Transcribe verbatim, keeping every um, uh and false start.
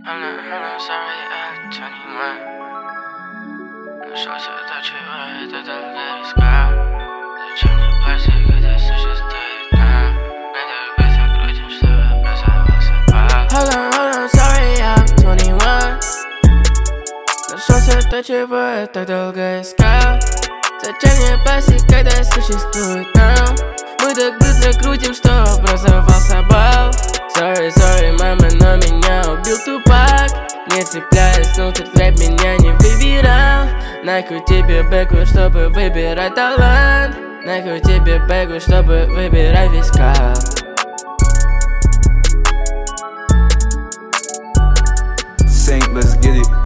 I'm not, I'm not sorry, at twenty-one. Нашелся тот, чего это долго искал. Зачем мне платить, когда существует нам? Надо быстро крутим, чтобы образовался пал. Hold on, hold on, sorry, I'm twenty-one. Нашелся тот, чего я так долго искал. Зачем мне платить, когда существует нам? Мы так быстро крутим, что образовался бал. Sorry, sorry, мама, но меня убил Тупак. Не цепляясь, внутрь рэп меня не выбирал. Нахуй тебе бэку, чтобы выбирать талант. Нахуй тебе бэку, чтобы выбирать вискал.